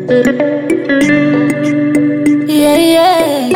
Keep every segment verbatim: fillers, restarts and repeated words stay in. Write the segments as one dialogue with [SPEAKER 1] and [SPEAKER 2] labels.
[SPEAKER 1] Yeah, yeah.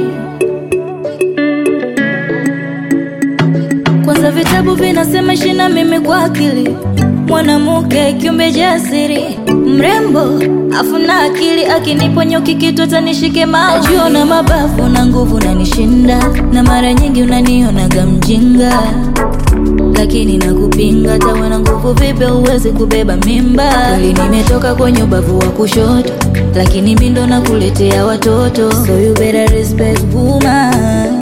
[SPEAKER 1] Kwanza vitabu vinasema shina mimi kwa akili, mwanamke kiumbe jasiri, mrembo afuna akili, akiniponyoki kitu tanishike maji. Najiona mabavu na nguvu na nishinda, na mara nyingi unanionaga mjinga, lakini nakupinga. Tawe na nguvu vipi uwezi kubeba mimba? Kweli nimetoka kwenye ubavu wa kushoto, lakini mimi ndo nakuletea watoto. So you better respect woman.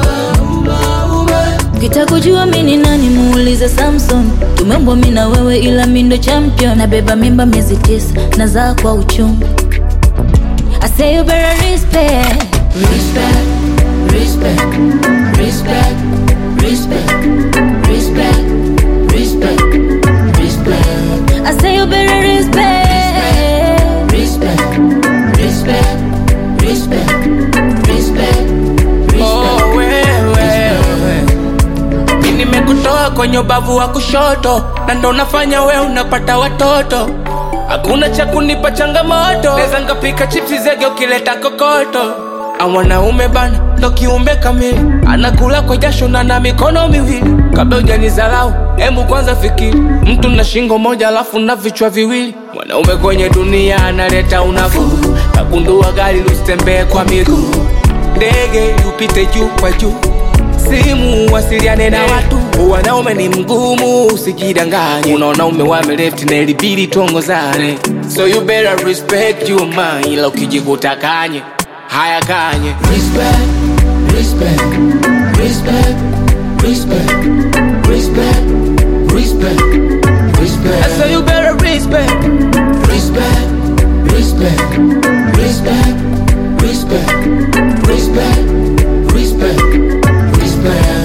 [SPEAKER 1] Ukitaka kujua mimi ni nani muulize Samson. Tumeumbwa mimi na wewe ila mimi ndo champion. Nabeba mimba miezi tisa na zaa kwa uchungu. I say you better respect.
[SPEAKER 2] Respect, respect, respect, respect, respect, respect, respect.
[SPEAKER 1] I say you better respect.
[SPEAKER 2] Respect, respect, respect, respect, respect.
[SPEAKER 3] Oh, wewe nimekutoa kwenye ubavu wa kushoto, na ndo nafanya we unapata watoto. Hakuna cha kunipa changamoto, neza ngapika chipsi zege ukileta kokoto. Mwanaume bana ndo kiumbe kamili, anakula kwa jasho na na mikono miwili. Kabla hujanizalau hemu kwanza fikiri, mtu na shingo moja alafu na vichwa viwili. Mwanaume kwenye dunia analeta unafuu, kakundua gari lusitembee kwa miguu, ndege upite juu kwa juu, simu wasiliane na watu. Wanaume ni mgumu usijidanganye, unaona ume wame left na ilibidi tuongozane. So you better respect your mind, ila ukijikuta kanye haya kanye.
[SPEAKER 2] Respect, respect, respect, respect, respect, respect, respect.
[SPEAKER 3] So you better respect.
[SPEAKER 2] Respect, respect, respect, respect, respect, respect, respect.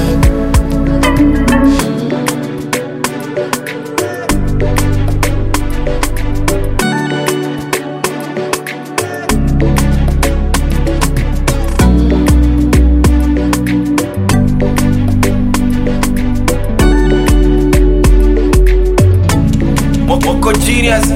[SPEAKER 3] Moko genius.